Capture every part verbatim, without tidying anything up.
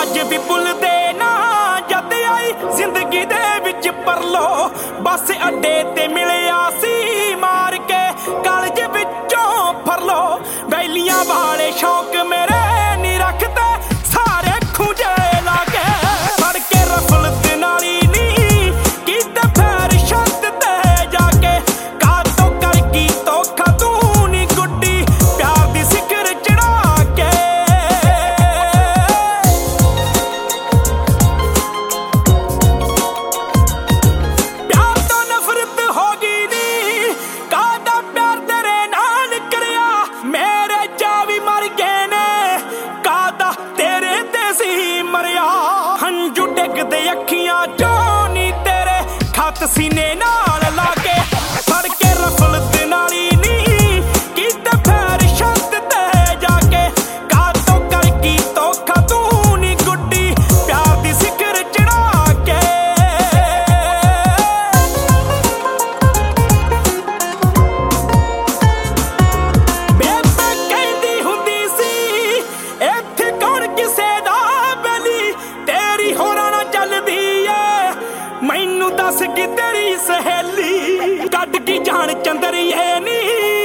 अज भी भुलदे ना जद आई जिंदगी दे विच परलो। बस अड्डे ते मिलिया सी मार के कालज विचों फरलो। बैलियां वाले शौक मेरे नी रखते सारे खूंजे लागे। फड़ के रफल दे नाली नी कीते पैर छत ते जाके। कातों कर की धोखा तू नी गुड्डी प्यार दी सिखर चढ़ा के। प्यार तो नफरत हो गई नी कादा प्यार तेरे नाल करिया। मेरे जा भी मर गए ने कादा तेरे ते सी मरिया। हंजू डिगदे अखियां चों नी तेरे खत सीने नाल लागे। फड़ के रफल दे नाली नी कीते पैर छत ते जाके। कातों कर की धोखा तू नी गुड्डी प्यार दी सिखर चढ़ा के। बेबे कहंदी हुंदी सी इत्थे कौन किसे दा बैली। तेरी होरां नाल चलदी ऐ मैनू दस कि तेरी सहेली। कड की जान चंदरिए नी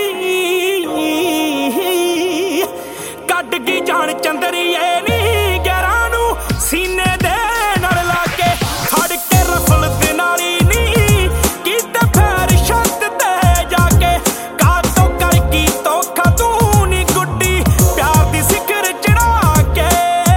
कड की जान चंदरिए नी गैरां नू सीने दे नाल लाके। फड़ के रफल दे नाली नी कीते पैर छत ते जाके। कातों कर की धोखा तू नी गुड्डी प्यार दी सिखर चढ़ा के।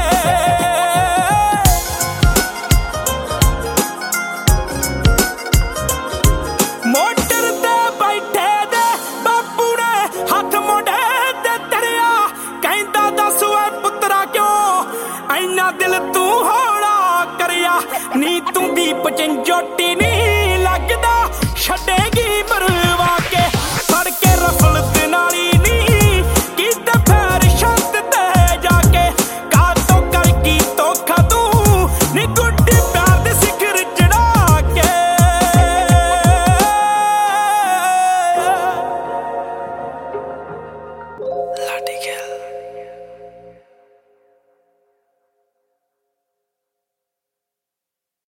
मोटर ते बैठे दे बापू ने हथ मोढ़े ते धरिया। कहंदा दस ओए पुत्तरा क्यों ऐना दिल तू हौला करिया। नी तू दीप चिंजोटी नी लगदा छड्डेगी पर